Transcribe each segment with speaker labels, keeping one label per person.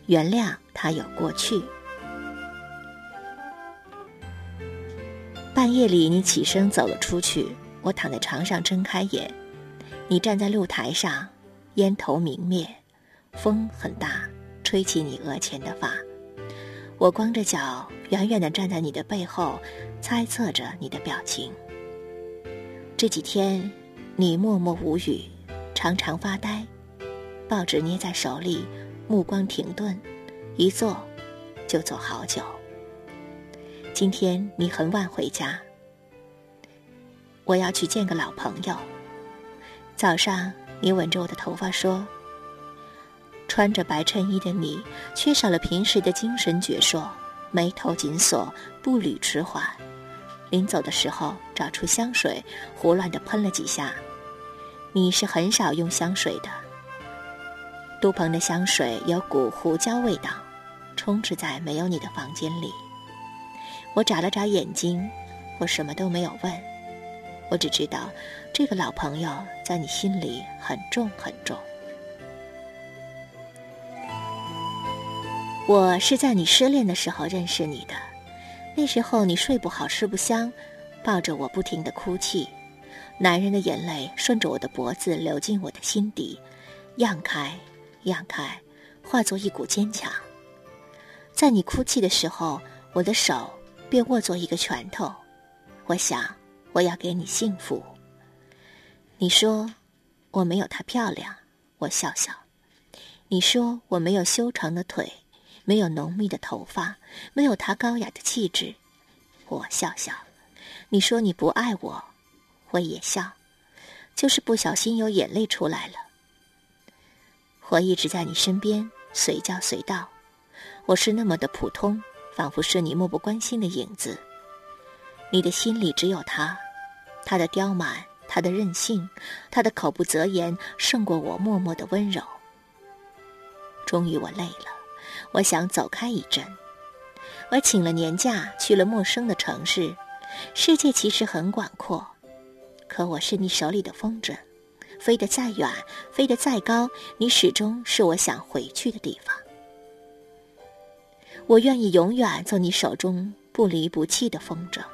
Speaker 1: 原谅他有过去。半夜里你起身走了出去，我躺在床上睁开眼，你站在露台上，烟头明灭，风很大，吹起你额前的发。我光着脚远远地站在你的背后，猜测着你的表情。这几天你默默无语，常常发呆，报纸捏在手里，目光停顿，一坐就坐好久。今天你很晚回家，我要去见个老朋友。早上你吻着我的头发说，穿着白衬衣的你缺少了平时的精神矍铄，眉头紧锁，步履迟缓。临走的时候找出香水，胡乱地喷了几下。你是很少用香水的，杜鹏的香水有股胡椒味道，充斥在没有你的房间里。我眨了眨眼睛，我什么都没有问，我只知道这个老朋友在你心里很重很重。我是在你失恋的时候认识你的，那时候你睡不好吃不香，抱着我不停地哭泣，男人的眼泪顺着我的脖子流进我的心底，漾开漾开，化作一股坚强。在你哭泣的时候，我的手便握作一个拳头，我想我要给你幸福。你说我没有她漂亮，我笑笑。你说我没有修长的腿，没有浓密的头发，没有她高雅的气质，我笑笑。你说你不爱我，我也笑，就是不小心有眼泪出来了。我一直在你身边，随叫随到，我是那么的普通，仿佛是你漠不关心的影子。你的心里只有他，他的刁蛮，他的任性，他的口不择言，胜过我默默的温柔。终于我累了，我想走开一阵。我请了年假，去了陌生的城市。世界其实很广阔，可我是你手里的风筝，飞得再远，飞得再高，你始终是我想回去的地方。我愿意永远做你手中不离不弃的风筝。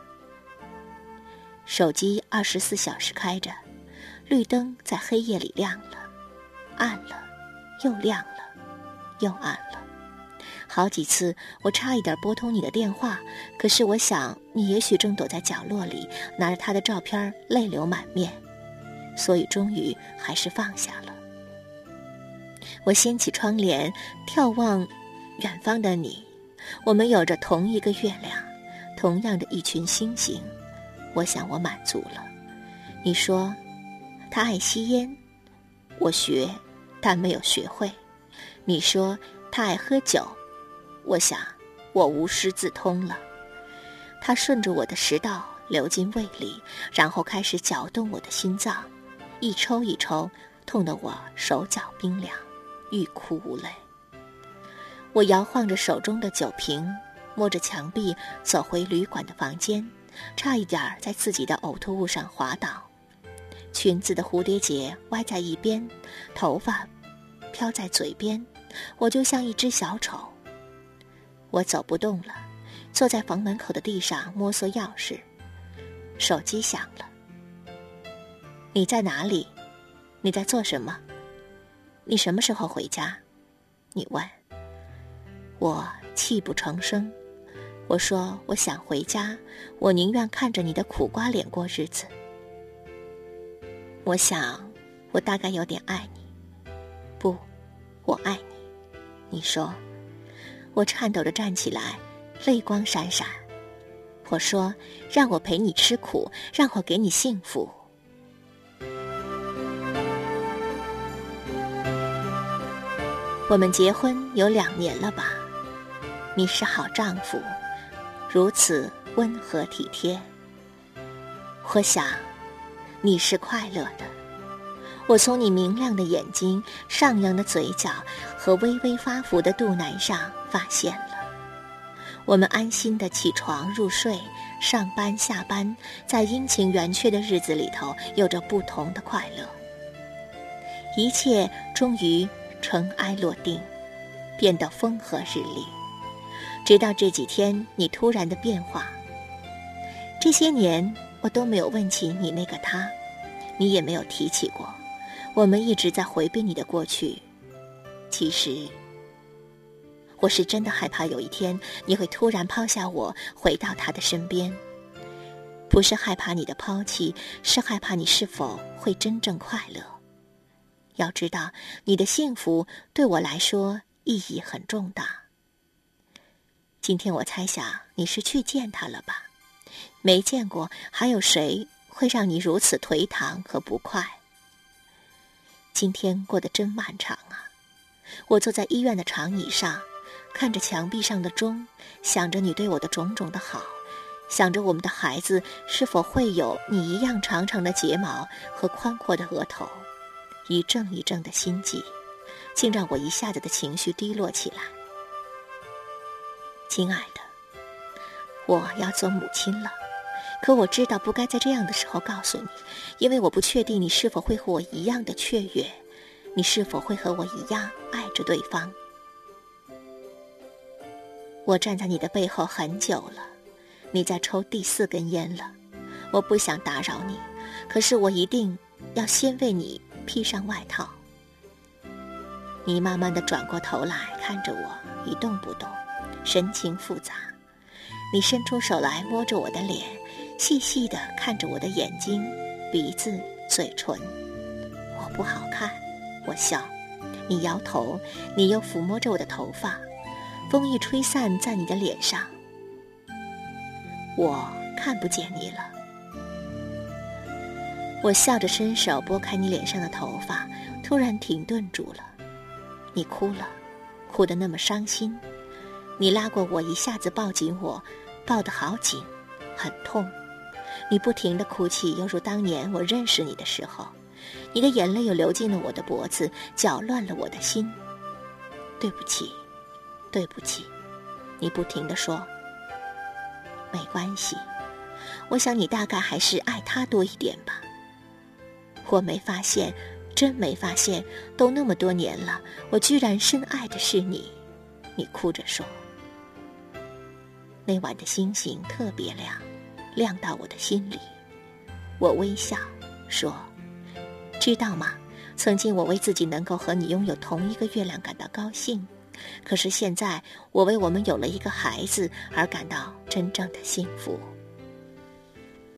Speaker 1: 手机24小时开着，绿灯在黑夜里亮了，暗了，又亮了，又暗了。好几次我差一点拨通你的电话，可是我想你也许正躲在角落里，拿着他的照片泪流满面，所以终于还是放下了。我掀起窗帘，眺望远方的你，我们有着同一个月亮，同样的一群星星，我想我满足了。你说他爱吸烟，我学但没有学会。你说他爱喝酒，我想我无师自通了。他顺着我的食道流进胃里，然后开始搅动我的心脏，一抽一抽，痛得我手脚冰凉，欲哭无泪。我摇晃着手中的酒瓶，摸着墙壁走回旅馆的房间，差一点在自己的呕吐物上滑倒。裙子的蝴蝶结歪在一边，头发飘在嘴边，我就像一只小丑。我走不动了，坐在房门口的地上摸索钥匙。手机响了。你在哪里？你在做什么？你什么时候回家？你问。我泣不成声。我说我想回家，我宁愿看着你的苦瓜脸过日子。我想我大概有点爱你。不，我爱你。你说。我颤抖着站起来，泪光闪闪。我说让我陪你吃苦，让我给你幸福。我们结婚有2年了吧？你是好丈夫，如此温和体贴。我想你是快乐的。我从你明亮的眼睛、上扬的嘴角和微微发福的肚腩上发现了。我们安心地起床入睡，上班下班，在阴晴圆缺的日子里头有着不同的快乐。一切终于尘埃落定。 变得风和日丽。直到这几天你突然的变化。这些年我都没有问起你那个他，你也没有提起过，我们一直在回避你的过去。其实我是真的害怕有一天你会突然抛下我，回到他的身边。不是害怕你的抛弃，是害怕你是否会真正快乐。要知道，你的幸福对我来说意义很重大。今天我猜想你是去见他了吧？没见过，还有谁会让你如此颓唐和不快？今天过得真漫长啊！我坐在医院的长椅上，看着墙壁上的钟，想着你对我的种种的好，想着我们的孩子是否会有你一样长长的睫毛和宽阔的额头，一阵一阵的心悸，竟让我一下子的情绪低落起来。亲爱的，我要做母亲了，可我知道不该在这样的时候告诉你，因为我不确定你是否会和我一样的雀跃，你是否会和我一样爱着对方。我站在你的背后很久了，你在抽第4根烟了，我不想打扰你，可是我一定要先为你披上外套。你慢慢地转过头来看着我，一动不动，神情复杂。你伸出手来摸着我的脸，细细地看着我的眼睛、鼻子、嘴唇。我不好看，我笑。你摇头，你又抚摸着我的头发，风一吹散在你的脸上。我看不见你了。我笑着伸手拨开你脸上的头发，突然停顿住了。你哭了，哭得那么伤心。你拉过我，一下子抱紧我，抱得好紧，很痛。你不停地哭泣，犹如当年我认识你的时候。你的眼泪又流进了我的脖子，搅乱了我的心。对不起，对不起，你不停地说。没关系，我想你大概还是爱他多一点吧。我没发现，真没发现，都那么多年了，我居然深爱的是你。你哭着说。那晚的星星特别亮，亮到我的心里。我微笑说，知道吗？曾经我为自己能够和你拥有同一个月亮感到高兴，可是现在我为我们有了一个孩子而感到真正的幸福。